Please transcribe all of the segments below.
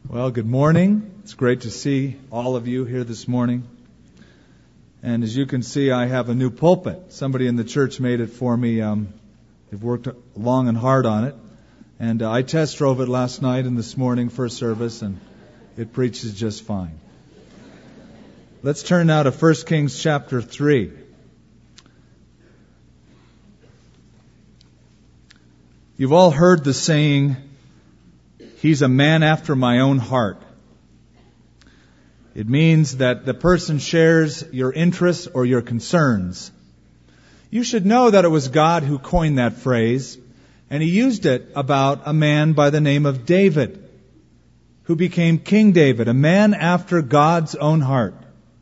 Well, good morning. It's great to see all of you here this morning. And as you can see, I have a new pulpit. Somebody in the church made it for me. They've worked long and hard on it. And I test drove it last night and this morning for a service, and it preaches just fine. Let's turn now to 1 Kings chapter 3. You've all heard the saying, "He's a man after my own heart." It means that the person shares your interests or your concerns. You should know that it was God who coined that phrase, and He used it about a man by the name of David, who became King David, a man after God's own heart.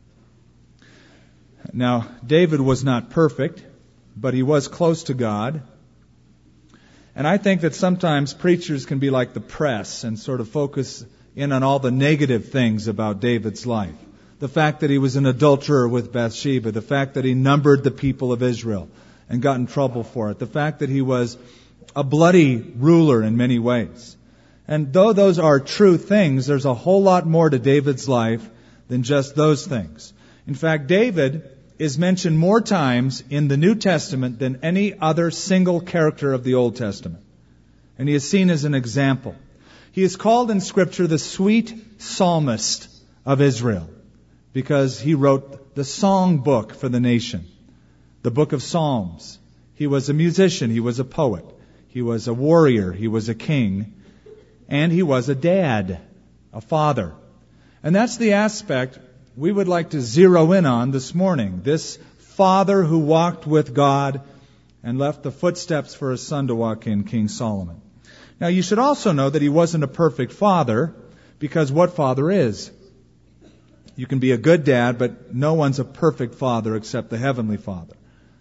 Now, David was not perfect, but he was close to God. And I think that sometimes preachers can be like the press and sort of focus in on all the negative things about David's life. The fact that he was an adulterer with Bathsheba, the fact that he numbered the people of Israel and got in trouble for it, the fact that he was a bloody ruler in many ways. And though those are true things, there's a whole lot more to David's life than just those things. In fact, David is mentioned more times in the New Testament than any other single character of the Old Testament. And he is seen as an example. He is called in Scripture the sweet psalmist of Israel because he wrote the song book for the nation, the book of Psalms. He was a musician, he was a poet, he was a warrior, he was a king, and he was a dad, a father. And that's the aspect we would like to zero in on this morning. This father who walked with God and left the footsteps for his son to walk in, King Solomon. Now, you should also know that he wasn't a perfect father, because what father is? You can be a good dad, but no one's a perfect father except the Heavenly Father.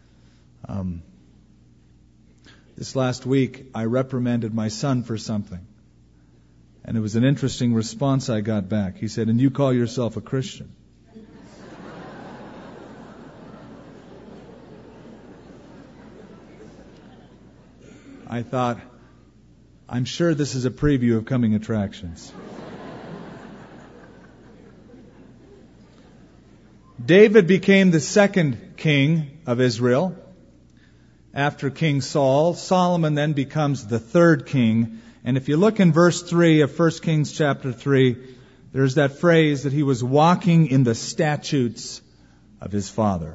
This last week, I reprimanded my son for something. And it was an interesting response I got back. He said, "And you call yourself a Christian?" I thought, I'm sure this is a preview of coming attractions. David became the second king of Israel after King Saul. Solomon then becomes the third king. And if you look in verse 3 of 1 Kings chapter 3, there's that phrase that he was walking in the statutes of his father.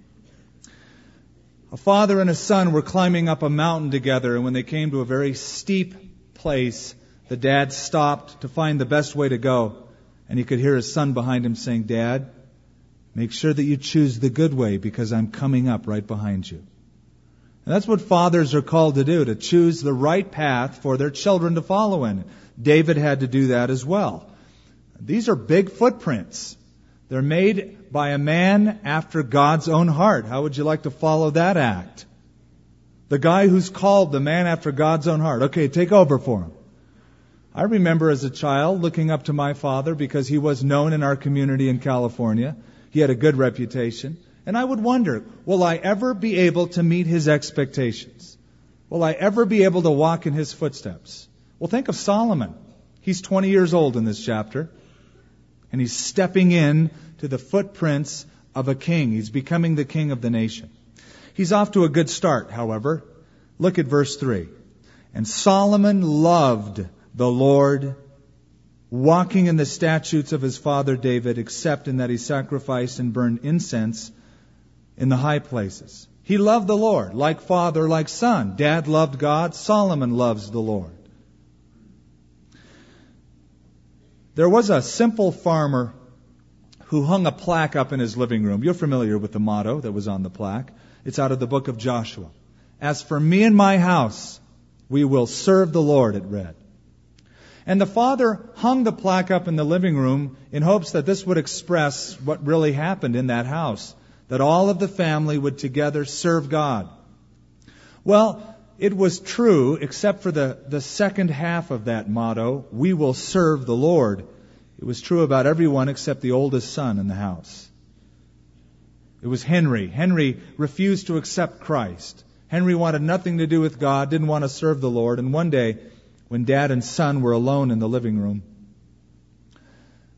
A father and a son were climbing up a mountain together, and when they came to a very steep place, the dad stopped to find the best way to go, and he could hear his son behind him saying, "Dad, make sure that you choose the good way because I'm coming up right behind you." And that's what fathers are called to do, to choose the right path for their children to follow in. David had to do that as well. These are big footprints. They're made by a man after God's own heart. How would you like to follow that act? The guy who's called the man after God's own heart. Okay, take over for him. I remember as a child looking up to my father because he was known in our community in California. He had a good reputation. And I would wonder, will I ever be able to meet his expectations? Will I ever be able to walk in his footsteps? Well, think of Solomon. He's 20 years old in this chapter. And he's stepping in to the footprints of a king. He's becoming the king of the nation. He's off to a good start, however. Look at verse 3. And Solomon loved the Lord, walking in the statutes of his father David, except in that he sacrificed and burned incense in the high places. He loved the Lord, like father, like son. Dad loved God. Solomon loves the Lord. There was a simple farmer who hung a plaque up in his living room. You're familiar with the motto that was on the plaque. It's out of the book of Joshua. "As for me and my house, we will serve the Lord," it read. And the father hung the plaque up in the living room in hopes that this would express what really happened in that house, that all of the family would together serve God. Well, it was true, except for the second half of that motto, "We will serve the Lord." It was true about everyone except the oldest son in the house. It was Henry. Henry refused to accept Christ. Henry wanted nothing to do with God, didn't want to serve the Lord. And one day, when Dad and son were alone in the living room,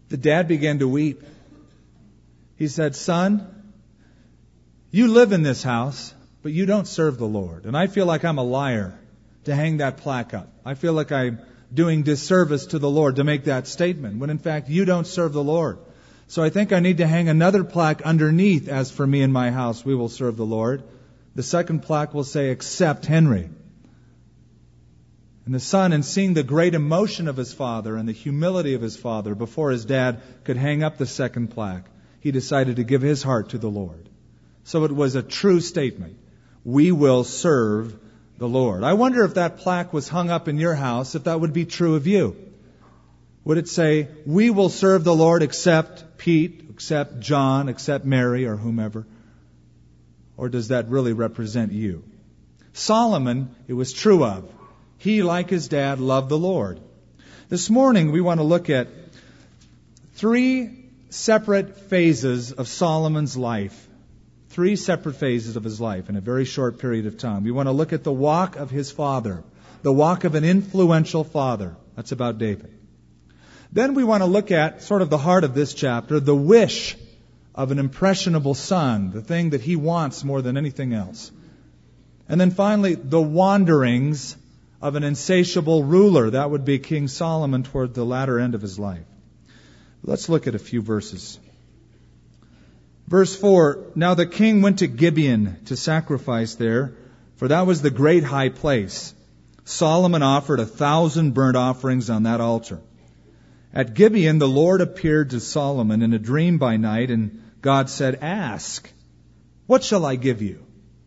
The dad began to weep. He said, "Son, you live in this house, but you don't serve the Lord. And I feel like I'm a liar to hang that plaque up. I feel like I'm doing disservice to the Lord to make that statement, when in fact you don't serve the Lord. So I think I need to hang another plaque underneath, as for me and my house, we will serve the Lord. The second plaque will say, except Henry." And the son, in seeing the great emotion of his father and the humility of his father, before his dad could hang up the second plaque, he decided to give his heart to the Lord. So it was a true statement. We will serve the Lord. I wonder if that plaque was hung up in your house, if that would be true of you. Would it say, "We will serve the Lord except Pete, except John, except Mary," or whomever? Or does that really represent you? Solomon, it was true of. He, like his dad, loved the Lord. This morning we want to look at 3 separate phases of Solomon's life. 3 separate phases of his life in a very short period of time. We want to look at the walk of his father, the walk of an influential father. That's about David. Then we want to look at sort of the heart of this chapter, the wish of an impressionable son, the thing that he wants more than anything else. And then finally, the wanderings of an insatiable ruler. That would be King Solomon toward the latter end of his life. Let's look at a few verses. Verse 4, "Now the king went to Gibeon to sacrifice there, for that was the great high place. Solomon offered 1,000 burnt offerings on that altar. At Gibeon the Lord appeared to Solomon in a dream by night, and God said, 'Ask, what shall I give you?'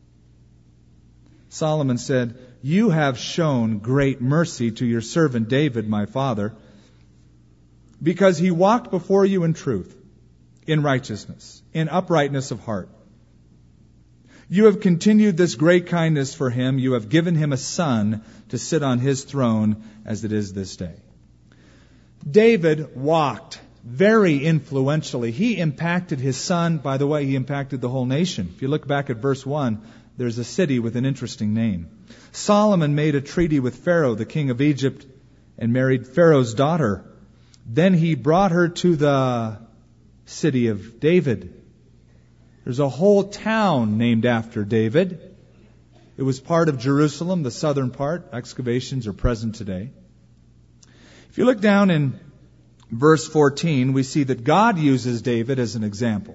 Solomon said, 'You have shown great mercy to your servant David, my father, because he walked before you in truth, in righteousness, in uprightness of heart. You have continued this great kindness for him. You have given him a son to sit on his throne as it is this day.'" David walked very influentially. He impacted his son. By the way, he impacted the whole nation. If you look back at verse 1, there's a city with an interesting name. Solomon made a treaty with Pharaoh, the king of Egypt, and married Pharaoh's daughter. Then he brought her to the city of David. There's a whole town named after David. It was part of Jerusalem, the southern part. Excavations are present today. If you look down in verse 14, we see that God uses David as an example.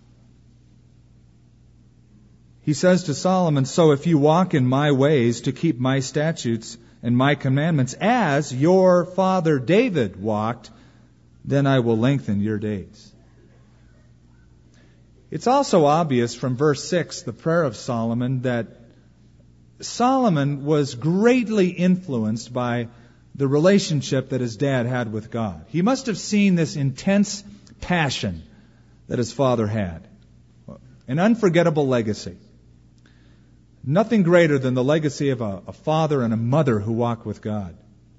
He says to Solomon, "So if you walk in my ways to keep my statutes and my commandments as your father David walked, then I will lengthen your days." It's also obvious from verse 6, the prayer of Solomon, that Solomon was greatly influenced by the relationship that his dad had with God. He must have seen this intense passion that his father had. An unforgettable legacy. Nothing greater than the legacy of a father and a mother who walk with God.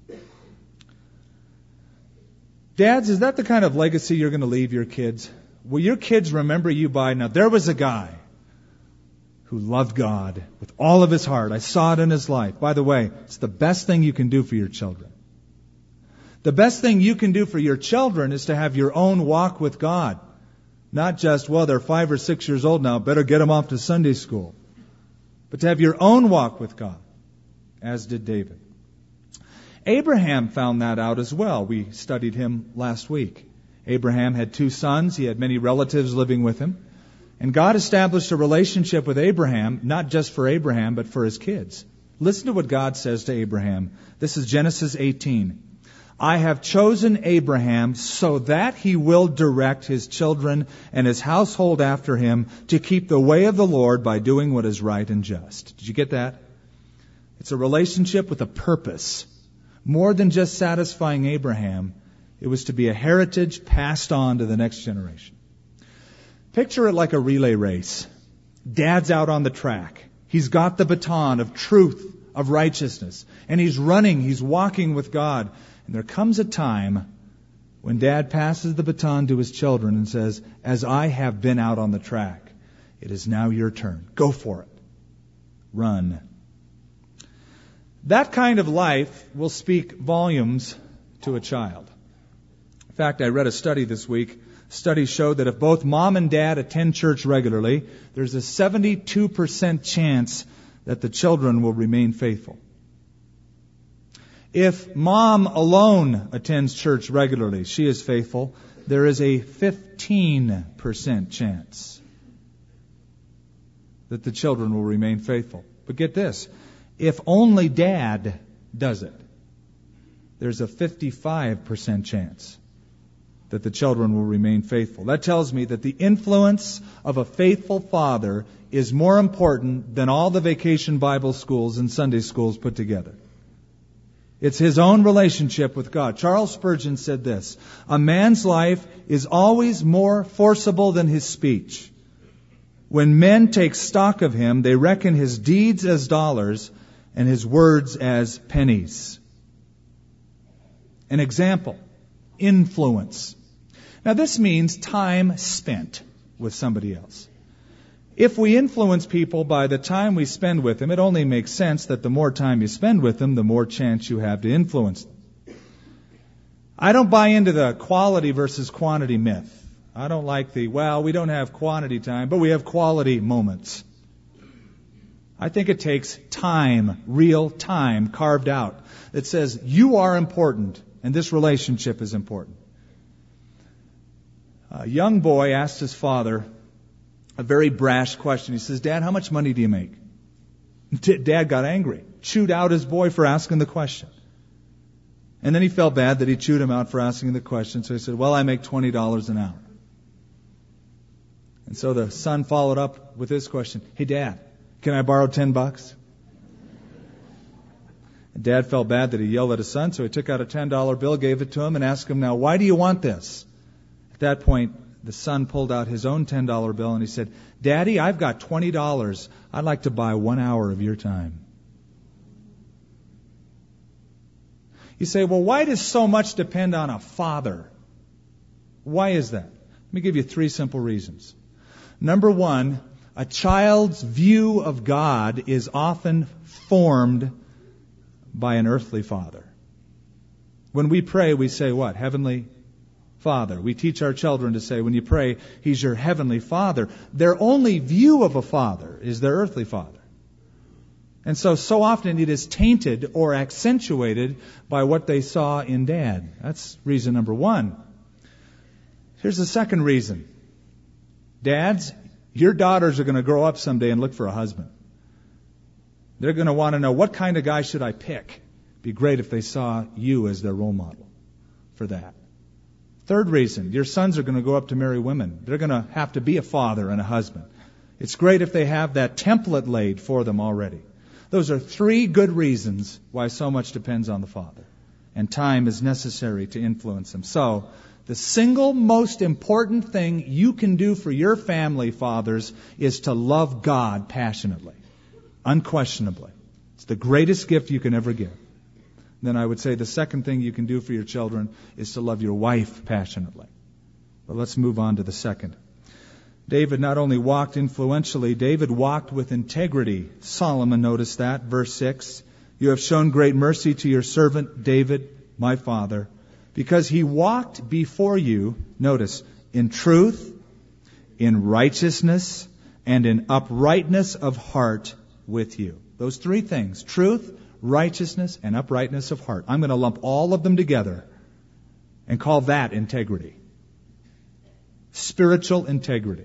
Dads, is that the kind of legacy you're going to leave your kids? Will your kids remember you by, now there was a guy who loved God with all of his heart. I saw it in his life. By the way, it's the best thing you can do for your children. The best thing you can do for your children is to have your own walk with God. Not just, well, they're 5 or 6 years old now, better get them off to Sunday school. But to have your own walk with God, as did David. Abraham found that out as well. We studied him last week. Abraham had 2 sons. He had many relatives living with him. And God established a relationship with Abraham, not just for Abraham, but for his kids. Listen to what God says to Abraham. This is Genesis 18. "I have chosen Abraham so that he will direct his children and his household after him to keep the way of the Lord by doing what is right and just." Did you get that? It's a relationship with a purpose. More than just satisfying Abraham, it was to be a heritage passed on to the next generation. Picture it like a relay race. Dad's out on the track. He's got the baton of truth, of righteousness, and he's running, he's walking with God. And there comes a time when Dad passes the baton to his children and says, "As I have been out on the track, it is now your turn. Go for it. Run." That kind of life will speak volumes to a child. In fact, I read a study this week. Studies showed that if both mom and dad attend church regularly, there's a 72% chance that the children will remain faithful. If mom alone attends church regularly, she is faithful, there is a 15% chance that the children will remain faithful. But get this, if only dad does it, there's a 55% chance that the children will remain faithful. That tells me that the influence of a faithful father is more important than all the vacation Bible schools and Sunday schools put together. It's his own relationship with God. Charles Spurgeon said this, "A man's life is always more forcible than his speech. When men take stock of him, they reckon his deeds as dollars and his words as pennies." An example, influence. Now this means time spent with somebody else. If we influence people by the time we spend with them, it only makes sense that the more time you spend with them, the more chance you have to influence them. I don't buy into the quality versus quantity myth. I don't like we don't have quantity time, but we have quality moments. I think it takes time, real time, carved out. It says, you are important, and this relationship is important. A young boy asked his father a very brash question. He says, "Dad, how much money do you make?" Dad got angry, chewed out his boy for asking the question. And then he felt bad that he chewed him out for asking the question, so he said, "Well, I make $20 an hour." And so the son followed up with this question, "Hey, Dad, can I borrow $10? And Dad felt bad that he yelled at his son, so he took out a $10 bill, gave it to him, and asked him, "Now, why do you want this?" At that point, the son pulled out his own $10 bill and he said, "Daddy, I've got $20. I'd like to buy 1 hour of your time." You say, well, why does so much depend on a father? Why is that? Let me give you 3 simple reasons. Number 1, a child's view of God is often formed by an earthly father. When we pray, we say what? Heavenly Father. We teach our children to say, when you pray, He's your Heavenly Father. Their only view of a father is their earthly father. And so often it is tainted or accentuated by what they saw in Dad. That's reason number 1. Here's the second reason. Dads, your daughters are going to grow up someday and look for a husband. They're going to want to know, what kind of guy should I pick? It'd be great if they saw you as their role model for that. Third reason, your sons are going to grow up to marry women. They're going to have to be a father and a husband. It's great if they have that template laid for them already. Those are 3 good reasons why so much depends on the father. And time is necessary to influence them. So, the single most important thing you can do for your family, fathers, is to love God passionately. Unquestionably. It's the greatest gift you can ever give. Then I would say the second thing you can do for your children is to love your wife passionately. But let's move on to the second. David not only walked influentially, David walked with integrity. Solomon noticed that. Verse 6, "You have shown great mercy to your servant David, my father, because he walked before you," notice, "in truth, in righteousness, and in uprightness of heart with you." Those 3 things, truth, righteousness, and uprightness of heart. I'm going to lump all of them together and call that integrity. Spiritual integrity.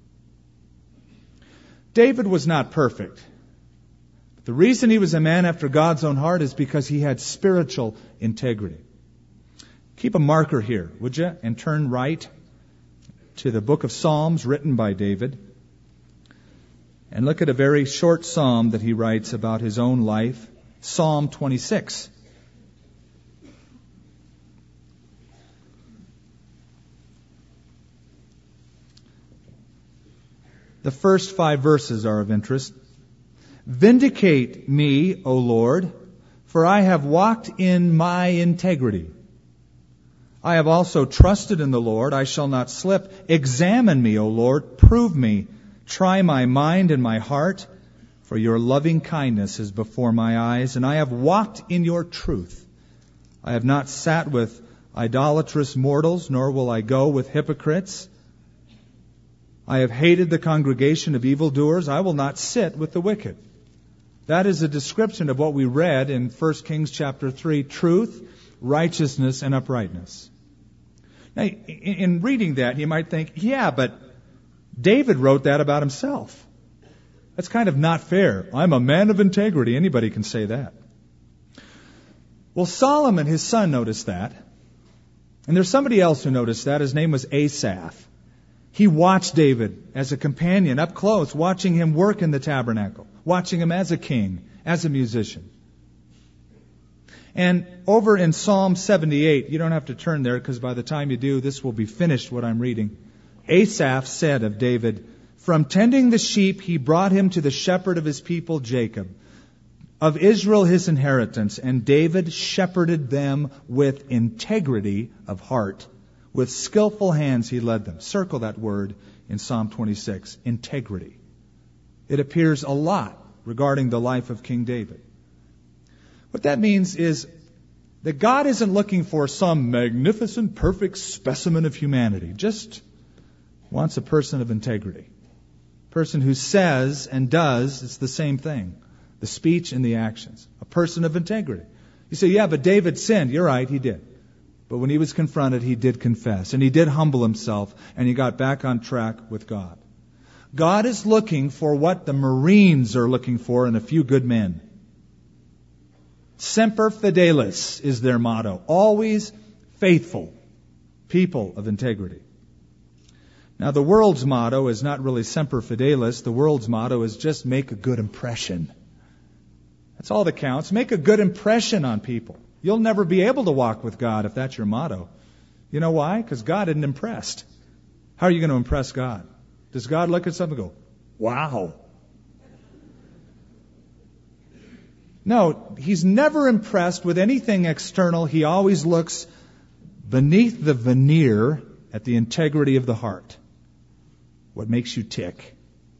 David was not perfect. But the reason he was a man after God's own heart is because he had spiritual integrity. Keep a marker here, would you? And turn right to the book of Psalms written by David. And look at a very short psalm that he writes about his own life. Psalm 26. The first 5 verses are of interest. "Vindicate me, O Lord, for I have walked in my integrity. I have also trusted in the Lord, I shall not slip. Examine me, O Lord, prove me. Try my mind and my heart, for your loving kindness is before my eyes, and I have walked in your truth. I have not sat with idolatrous mortals, nor will I go with hypocrites. I have hated the congregation of evildoers. I will not sit with the wicked. That is a description of what we read in 1 Kings chapter 3, truth, righteousness, and uprightness. Now, in reading that, you might think, yeah, but David wrote that about himself. That's kind of not fair. I'm a man of integrity. Anybody can say that. Well, Solomon, his son, noticed that. And there's somebody else who noticed that. His name was Asaph. He watched David as a companion up close, watching him work in the tabernacle, watching him as a king, as a musician. And over in Psalm 78, you don't have to turn there because by the time you do, this will be finished what I'm reading. Asaph said of David, from tending the sheep, he brought him to the shepherd of his people, Jacob, of Israel his inheritance, and David shepherded them with integrity of heart. With skillful hands he led them. Circle that word in Psalm 26, integrity. It appears a lot regarding the life of King David. What that means is that God isn't looking for some magnificent, perfect specimen of humanity. Just wants a person of integrity. A person who says and does, it's the same thing. The speech and the actions. A person of integrity. You say, yeah, but David sinned. You're right, he did. But when he was confronted, he did confess. And he did humble himself. And he got back on track with God. God is looking for what the Marines are looking for in a few good men. Semper Fidelis is their motto. Always faithful. People of integrity. Now, the world's motto is not really Semper Fidelis. The world's motto is just make a good impression. That's all that counts. Make a good impression on people. You'll never be able to walk with God if that's your motto. You know why? Because God isn't impressed. How are you going to impress God? Does God look at something and go, wow? No, He's never impressed with anything external. He always looks beneath the veneer at the integrity of the heart. What makes you tick?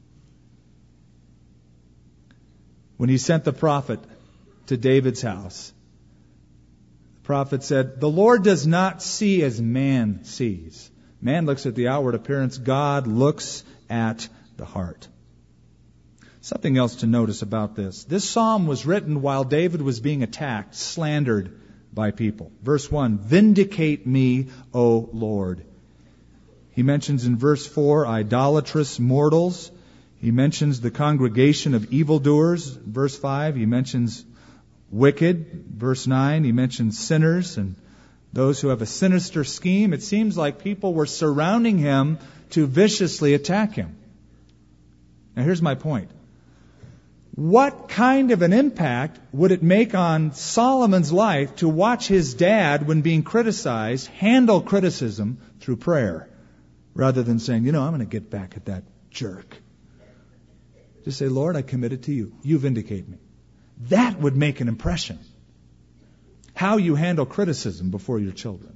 When He sent the prophet to David's house, the prophet said, the Lord does not see as man sees. Man looks at the outward appearance. God looks at the heart. Something else to notice about this. This psalm was written while David was being attacked, slandered by people. Verse 1, vindicate me, O Lord. He mentions in verse 4, idolatrous mortals. He mentions the congregation of evildoers. Verse 5, he mentions wicked. Verse 9, he mentions sinners and those who have a sinister scheme. It seems like people were surrounding him to viciously attack him. Now here's my point. What kind of an impact would it make on Solomon's life to watch his dad, when being criticized, handle criticism through prayer, rather than saying, I'm going to get back at that jerk. Just say, Lord, I commit it to you. You vindicate me. That would make an impression. How you handle criticism before your children.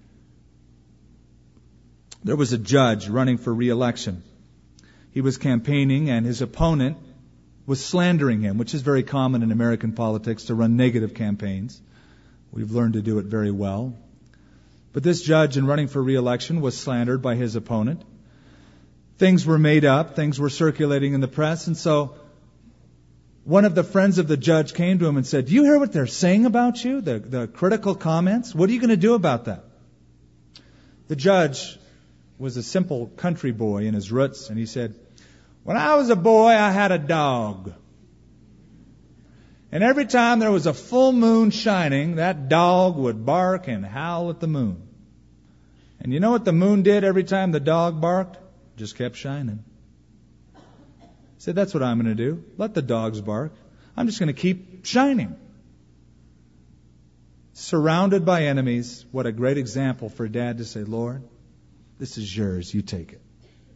There was a judge running for re-election. He was campaigning and his opponent was slandering him, which is very common in American politics to run negative campaigns. We've learned to do it very well. But this judge, in running for re-election, was slandered by his opponent. Things were made up, things were circulating in the press, and so one of the friends of the judge came to him and said, do you hear what they're saying about you? The critical comments? What are you going to do about that? The judge was a simple country boy in his roots, and he said, when I was a boy, I had a dog. And every time there was a full moon shining, that dog would bark and howl at the moon. And you know what the moon did every time the dog barked? Just kept shining. He said, that's what I'm going to do. Let the dogs bark. I'm just going to keep shining. Surrounded by enemies, what a great example for Dad to say, Lord, this is yours. You take it.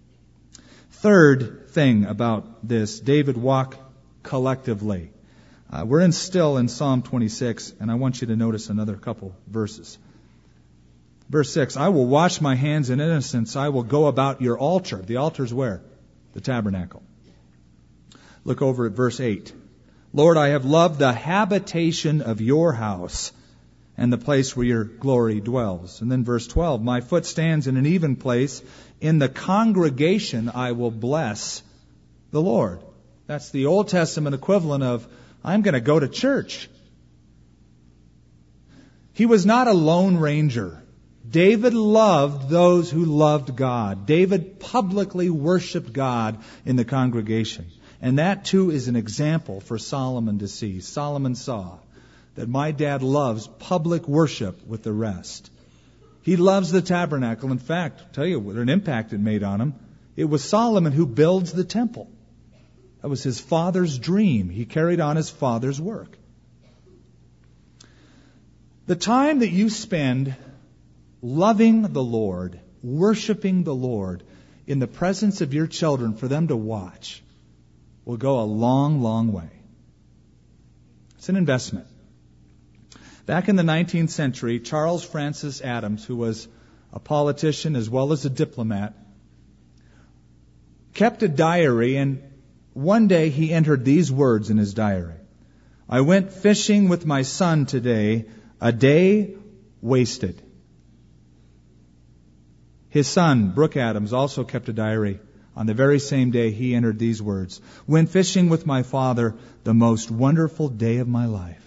Third thing about this, David walked collectively. We're still in Psalm 26, and I want you to notice another couple verses. Verse 6, I will wash my hands in innocence. I will go about your altar. The altar's where? The tabernacle. Look over at verse 8. Lord, I have loved the habitation of your house and the place where your glory dwells. And then verse 12, my foot stands in an even place. In the congregation I will bless the Lord. That's the Old Testament equivalent of, I'm going to go to church. He was not a lone ranger. David loved those who loved God. David publicly worshiped God in the congregation. And that too is an example for Solomon to see. Solomon saw that my dad loves public worship with the rest. He loves the tabernacle. In fact, I'll tell you what an impact it made on him. It was Solomon who builds the temple. That was his father's dream. He carried on his father's work. The time that you spend loving the Lord, worshiping the Lord in the presence of your children for them to watch will go a long, long way. It's an investment. Back in the 19th century, Charles Francis Adams, who was a politician as well as a diplomat, kept a diary, and one day he entered these words in his diary. I went fishing with my son today, a day wasted. His son, Brooke Adams, also kept a diary. On the very same day, he entered these words. Went fishing with my father, the most wonderful day of my life.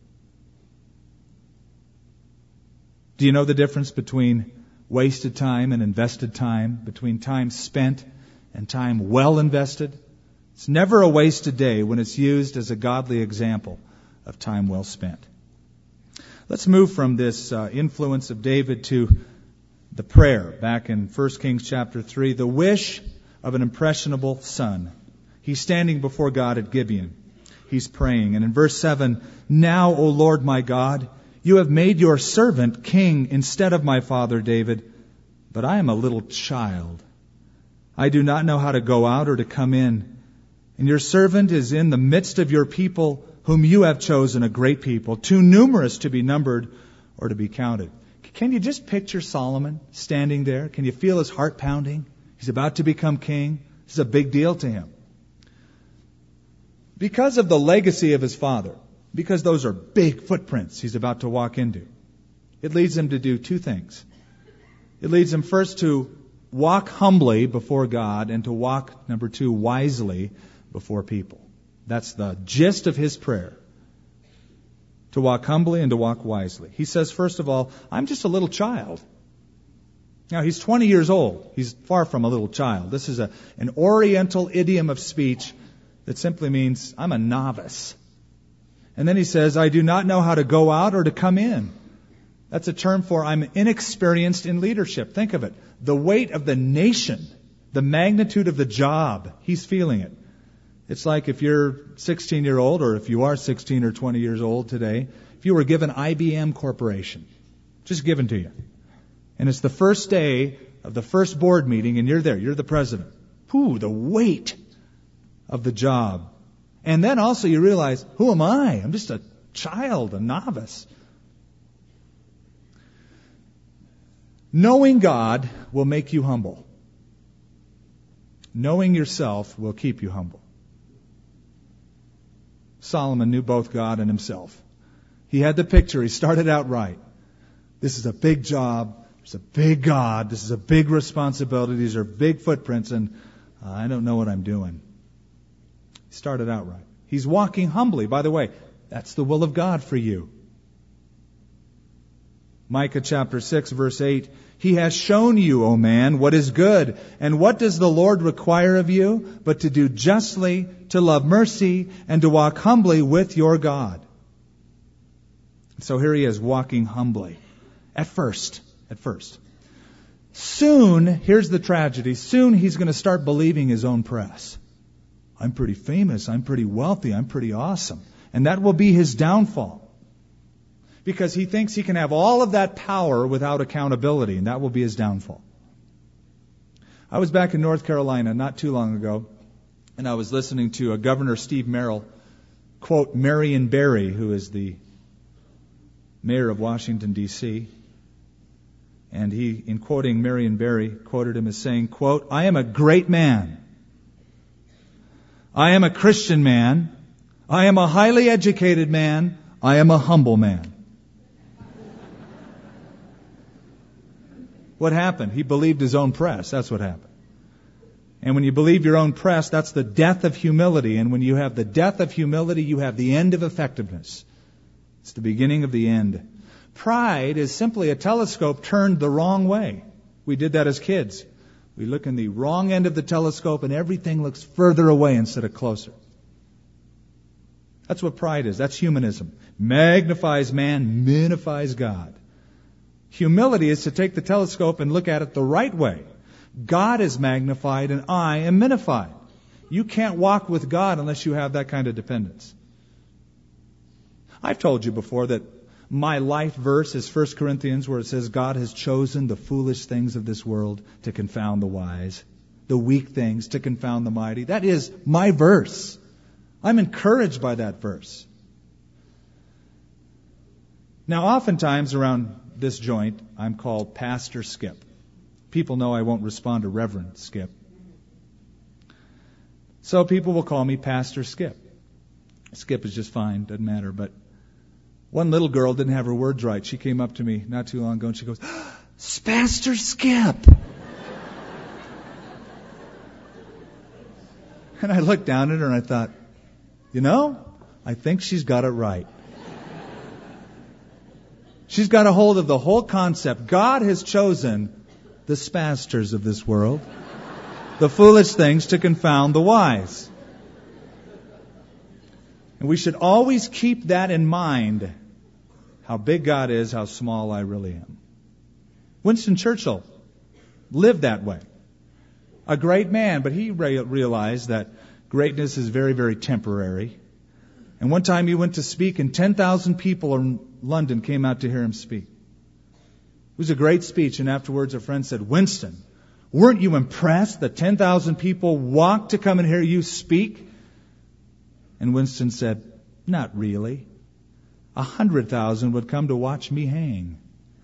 Do you know the difference between wasted time and invested time? Between time spent and time well invested? It's never a wasted day when it's used as a godly example of time well spent. Let's move from this influence of David to the prayer back in 1 Kings chapter 3, the wish of an impressionable son. He's standing before God at Gibeon. He's praying. And in verse 7, now, O Lord my God, you have made your servant king instead of my father David, but I am a little child. I do not know how to go out or to come in. And your servant is in the midst of your people, whom you have chosen, a great people, too numerous to be numbered or to be counted. Can you just picture Solomon standing there? Can you feel his heart pounding? He's about to become king. This is a big deal to him. Because of the legacy of his father, because those are big footprints he's about to walk into, it leads him to do two things. It leads him first to walk humbly before God and to walk, number two, wisely before people. That's the gist of his prayer. To walk humbly and to walk wisely. He says, first of all, I'm just a little child. Now, he's 20 years old. He's far from a little child. This is an oriental idiom of speech that simply means I'm a novice. And then he says, I do not know how to go out or to come in. That's a term for I'm inexperienced in leadership. Think of it. The weight of the nation, the magnitude of the job, he's feeling it. It's like if you're 16-year-old, or if you are 16 or 20 years old today, if you were given IBM Corporation, just given to you. And it's the first day of the first board meeting, and you're there, you're the president. Whew, the weight of the job. And then also you realize, who am I? I'm just a child, a novice. Knowing God will make you humble. Knowing yourself will keep you humble. Solomon knew both God and himself. He had the picture. He started out right. This is a big job. There's a big God. This is a big responsibility. These are big footprints, and I don't know what I'm doing. He started out right. He's walking humbly. By the way, that's the will of God for you. Micah chapter 6, verse 8, He has shown you, O man, what is good. And what does the Lord require of you? But to do justly, to love mercy, and to walk humbly with your God. So here he is, walking humbly. At first. Soon, here's the tragedy, soon he's going to start believing his own press. I'm pretty famous, I'm pretty wealthy, I'm pretty awesome. And that will be his downfall. Because he thinks he can have all of that power without accountability, and that will be his downfall. I was back in North Carolina not too long ago, and I was listening to Governor Steve Merrill quote Marion Barry, who is the mayor of Washington, D.C., and he, in quoting Marion Barry, quoted him as saying, quote, I am a great man. I am a Christian man. I am a highly educated man. I am a humble man. What happened? He believed his own press. That's what happened. And when you believe your own press, that's the death of humility. And when you have the death of humility, you have the end of effectiveness. It's the beginning of the end. Pride is simply a telescope turned the wrong way. We did that as kids. We look in the wrong end of the telescope and everything looks further away instead of closer. That's what pride is. That's humanism. Magnifies man, minifies God. Humility is to take the telescope and look at it the right way. God is magnified and I am minified. You can't walk with God unless you have that kind of dependence. I've told you before that my life verse is 1 Corinthians, where it says God has chosen the foolish things of this world to confound the wise, the weak things to confound the mighty. That is my verse. I'm encouraged by that verse. Now, oftentimes around this joint, I'm called Pastor Skip. People know I won't respond to Reverend Skip. So people will call me Pastor Skip. Skip is just fine, doesn't matter. But one little girl didn't have her words right. She came up to me not too long ago and she goes, Pastor Skip. And I looked down at her and I thought, I think she's got it right. She's got a hold of the whole concept. God has chosen the spasters of this world, the foolish things to confound the wise. And we should always keep that in mind, how big God is, how small I really am. Winston Churchill lived that way. A great man, but he realized that greatness is very, very temporary. And one time he went to speak, and 10,000 people in London came out to hear him speak. It was a great speech, and afterwards a friend said, Winston, weren't you impressed that 10,000 people walked to come and hear you speak? And Winston said, not really. 100,000 would come to watch me hang.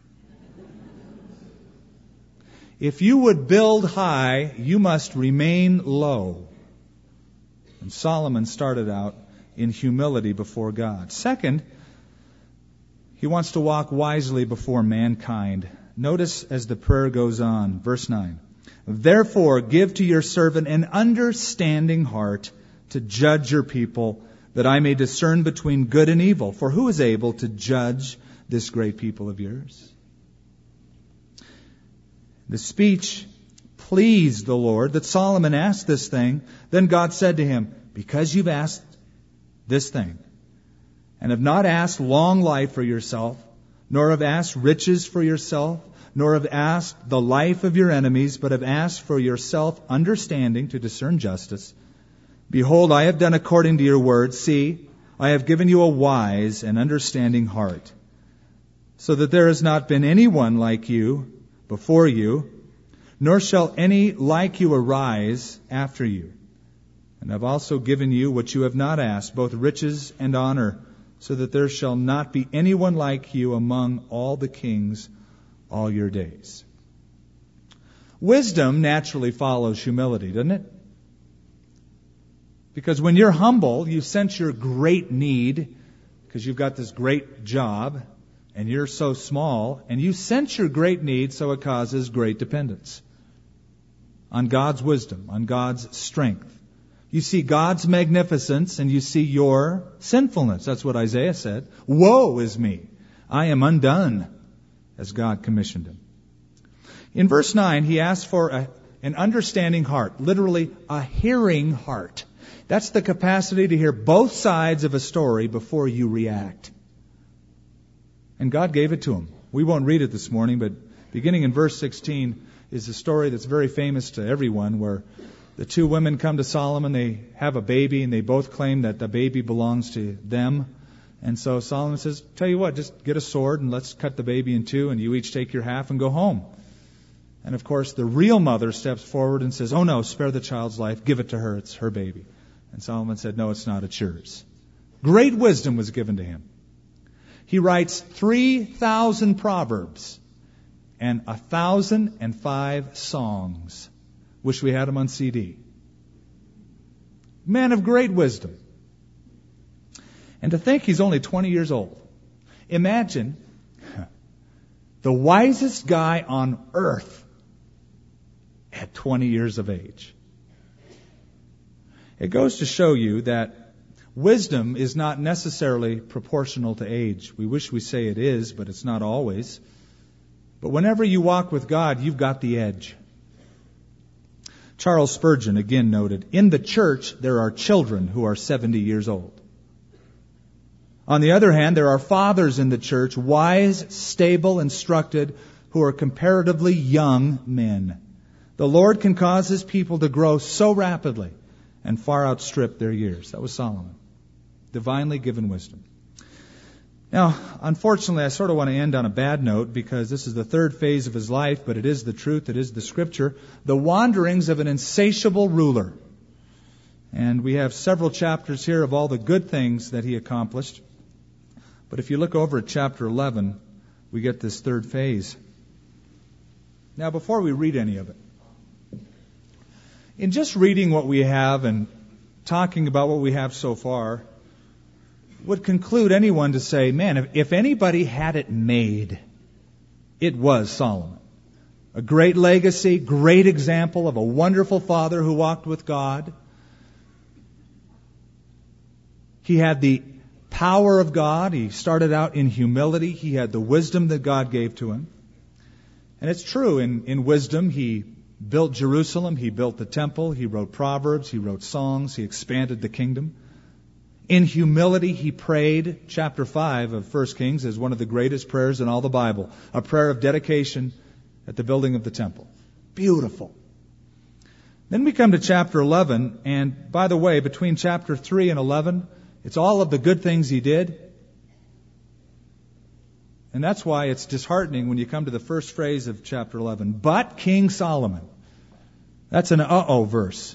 If you would build high, you must remain low. And Solomon started out in humility before God. Second, he wants to walk wisely before mankind. Notice as the prayer goes on, verse 9. Therefore, give to your servant an understanding heart to judge your people, that I may discern between good and evil. For who is able to judge this great people of yours? The speech pleased the Lord that Solomon asked this thing. Then God said to him, because you've asked this thing, and have not asked long life for yourself, nor have asked riches for yourself, nor have asked the life of your enemies, but have asked for yourself understanding to discern justice. Behold, I have done according to your word. See, I have given you a wise and understanding heart, so that there has not been anyone like you before you, nor shall any like you arise after you. And I've also given you what you have not asked, both riches and honor, so that there shall not be anyone like you among all the kings all your days. Wisdom naturally follows humility, doesn't it? Because when you're humble, you sense your great need, because you've got this great job, and you're so small, and you sense your great need, so it causes great dependence on God's wisdom, on God's strength. You see God's magnificence and you see your sinfulness. That's what Isaiah said. Woe is me. I am undone, as God commissioned him. In verse 9, he asks for an understanding heart, literally a hearing heart. That's the capacity to hear both sides of a story before you react. And God gave it to him. We won't read it this morning, but beginning in verse 16 is a story that's very famous to everyone, where the two women come to Solomon, they have a baby, and they both claim that the baby belongs to them. And so Solomon says, tell you what, just get a sword and let's cut the baby in two, and you each take your half and go home. And of course, the real mother steps forward and says, oh no, spare the child's life, give it to her, it's her baby. And Solomon said, no, it's not, it's yours. Great wisdom was given to him. He writes 3,000 proverbs and 1,005 songs. Wish we had them on CD. Man of great wisdom. And to think he's only 20 years old. Imagine The wisest guy on earth at 20 years of age. It goes to show you that wisdom is not necessarily proportional to age. We wish we say it is, but it's not always. But whenever you walk with God, you've got the edge. Charles Spurgeon again noted, in the church there are children who are 70 years old. On the other hand, there are fathers in the church, wise, stable, instructed, who are comparatively young men. The Lord can cause His people to grow so rapidly and far outstrip their years. That was Solomon. Divinely given wisdom. Now, unfortunately, I sort of want to end on a bad note because this is the third phase of his life, but it is the truth, it is the Scripture. The wanderings of an insatiable ruler. And we have several chapters here of all the good things that he accomplished. But if you look over at chapter 11, we get this third phase. Now, before we read any of it, in just reading what we have and talking about what we have so far, would conclude anyone to say, man, if anybody had it made, it was Solomon. A great legacy, great example of a wonderful father who walked with God. He had the power of God. He started out in humility. He had the wisdom that God gave to him. And it's true, in wisdom, he built Jerusalem, he built the temple, he wrote Proverbs, he wrote songs, he expanded the kingdom. In humility, he prayed. Chapter 5 of 1 Kings is one of the greatest prayers in all the Bible. A prayer of dedication at the building of the temple. Beautiful. Then we come to chapter 11, and by the way, between chapter 3 and 11, it's all of the good things he did. And that's why it's disheartening when you come to the first phrase of chapter 11. But King Solomon. That's an uh-oh verse.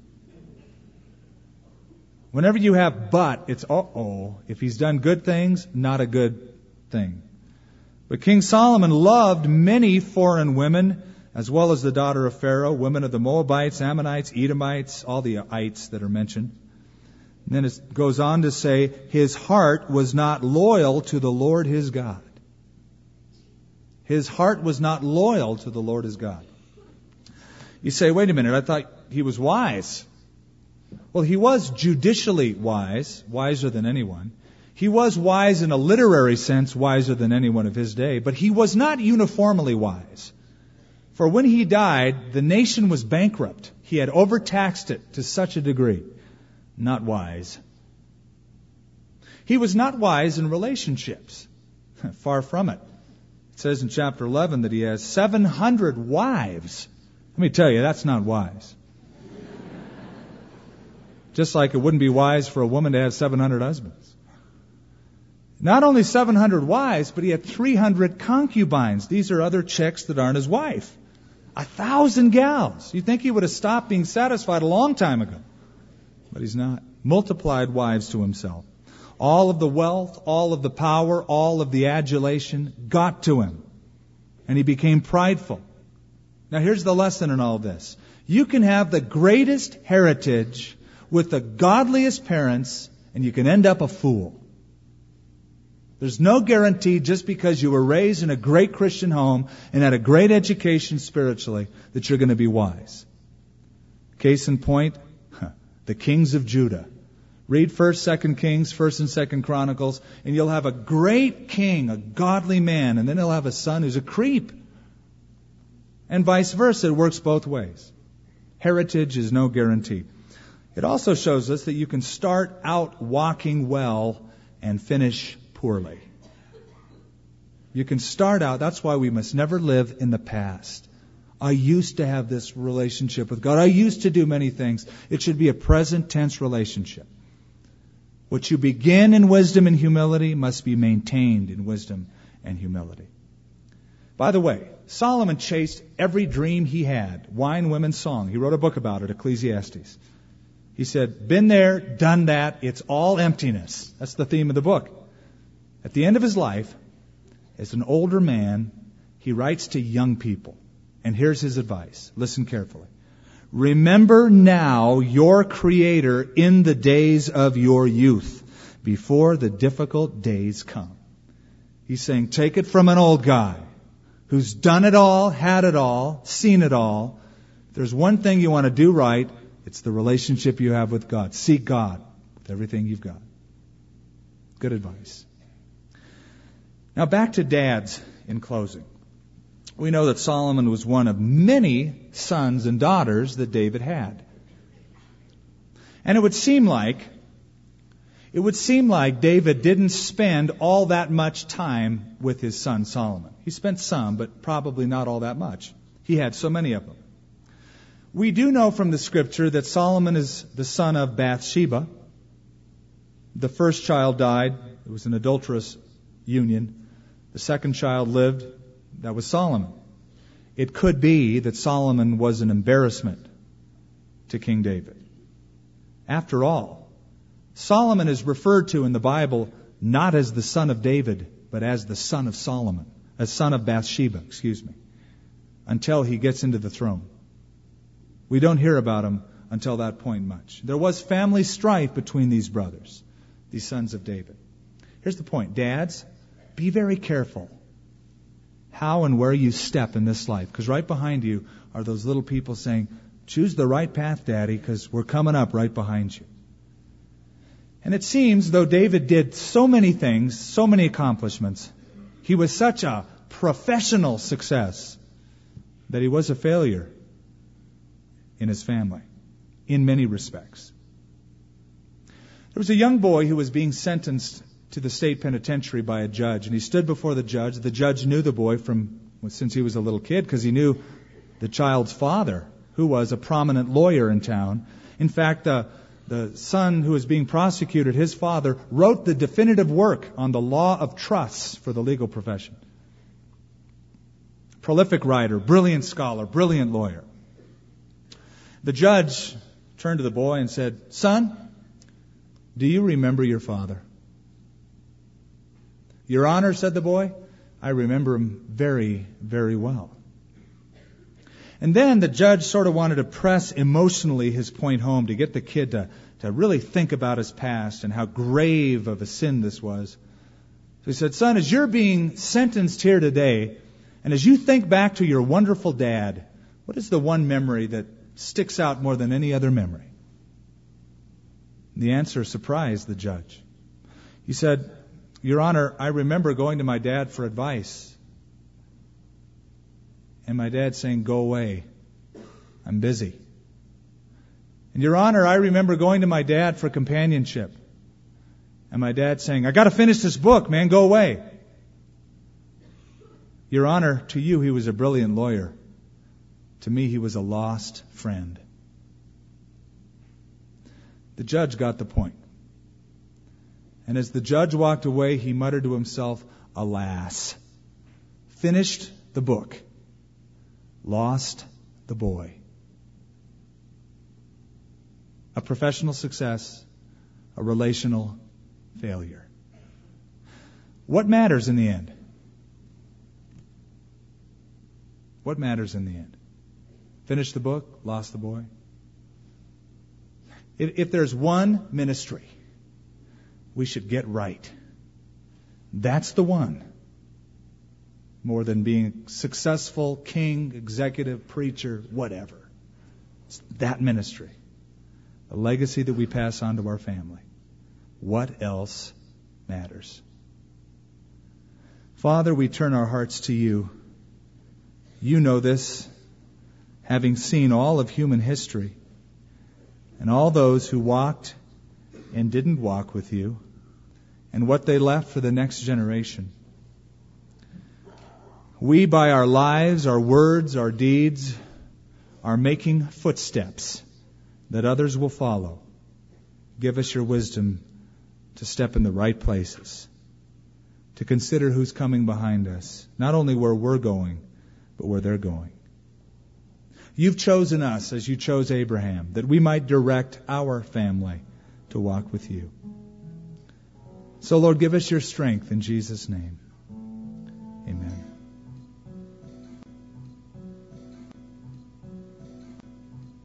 Whenever you have but, it's uh-oh. If he's done good things, not a good thing. But King Solomon loved many foreign women, as well as the daughter of Pharaoh, women of the Moabites, Ammonites, Edomites, all the ites that are mentioned. And then it goes on to say, his heart was not loyal to the Lord his God. His heart was not loyal to the Lord his God. You say, wait a minute, I thought he was wise. Well, he was judicially wise, wiser than anyone. He was wise in a literary sense, wiser than anyone of his day, but he was not uniformly wise. For when he died, the nation was bankrupt. He had overtaxed it to such a degree. Not wise. He was not wise in relationships. Far from it. It says in chapter 11 that he has 700 wives. Let me tell you, that's not wise. Just like it wouldn't be wise for a woman to have 700 husbands. Not only 700 wives, but he had 300 concubines. These are other chicks that aren't his wife. 1,000 gals. You'd think he would have stopped being satisfied a long time ago. But he's not. Multiplied wives to himself. All of the wealth, all of the power, all of the adulation got to him. And he became prideful. Now here's the lesson in all this. You can have the greatest heritage with the godliest parents, and you can end up a fool. There's no guarantee just because you were raised in a great Christian home and had a great education spiritually that you're going to be wise. Case in point, the kings of Judah. Read 1st, 2nd Kings, 1st and 2nd Chronicles, and you'll have a great king, a godly man, and then he'll have a son who's a creep. And vice versa, it works both ways. Heritage is no guarantee. It also shows us that you can start out walking well and finish poorly. You can start out, that's why we must never live in the past. I used to have this relationship with God. I used to do many things. It should be a present tense relationship. What you begin in wisdom and humility must be maintained in wisdom and humility. By the way, Solomon chased every dream he had. Wine, women, song. He wrote a book about it, Ecclesiastes. He said, been there, done that, it's all emptiness. That's the theme of the book. At the end of his life, as an older man, he writes to young people. And here's his advice. Listen carefully. Remember now your Creator in the days of your youth, before the difficult days come. He's saying, take it from an old guy. who's done it all, had it all, seen it all. If there's one thing you want to do right, it's the relationship you have with God. Seek God with everything you've got. Good advice. Now back to dads in closing. We know that Solomon was one of many sons and daughters that David had. And it would seem like David didn't spend all that much time with his son Solomon. He spent some, but probably not all that much. He had so many of them. We do know from the scripture that Solomon is the son of Bathsheba. The first child died. It was an adulterous union. The second child lived. That was Solomon. It could be that Solomon was an embarrassment to King David. After all, Solomon is referred to in the Bible not as the son of David, but as the son of Solomon, a son of Bathsheba, until he gets into the throne. We don't hear about him until that point much. There was family strife between these brothers, these sons of David. Here's the point. Dads, be very careful how and where you step in this life. Because right behind you are those little people saying, choose the right path, Daddy, because we're coming up right behind you. And it seems, though David did so many things, so many accomplishments, he was such a professional success that he was a failure in his family, in many respects. There was a young boy who was being sentenced to the state penitentiary by a judge, and he stood before the judge. The judge knew the boy since he was a little kid, because he knew the child's father, who was a prominent lawyer in town. In fact, the son who was being prosecuted, his father, wrote the definitive work on the law of trusts for the legal profession. Prolific writer, brilliant scholar, brilliant lawyer. The judge turned to the boy and said, "Son, do you remember your father?" "Your Honor," said the boy, "I remember him very, very well." And then the judge sort of wanted to press emotionally his point home to get the kid to really think about his past and how grave of a sin this was. So he said, "Son, as you're being sentenced here today, and as you think back to your wonderful dad, what is the one memory that sticks out more than any other memory?" The answer surprised the judge. He said, "Your Honor, I remember going to my dad for advice. And my dad saying, 'Go away. I'm busy.' And Your Honor, I remember going to my dad for companionship. And my dad saying, 'I got to finish this book, man. Go away.' Your Honor, to you he was a brilliant lawyer. To me he was a lost friend." The judge got the point. And as the judge walked away, he muttered to himself, "Alas, finished the book, lost the boy." A professional success, a relational failure. What matters in the end? What matters in the end? Finish the book, lost the boy? If there's one ministry we should get right, that's the one. More than being successful, king, executive, preacher, whatever. It's that ministry. The legacy that we pass on to our family. What else matters? Father, we turn our hearts to you. You know this, having seen all of human history and all those who walked and didn't walk with you, and what they left for the next generation. We, by our lives, our words, our deeds, are making footsteps that others will follow. Give us your wisdom to step in the right places, to consider who's coming behind us, not only where we're going, but where they're going. You've chosen us as you chose Abraham, that we might direct our family to walk with you. So, Lord, give us your strength in Jesus' name. Amen.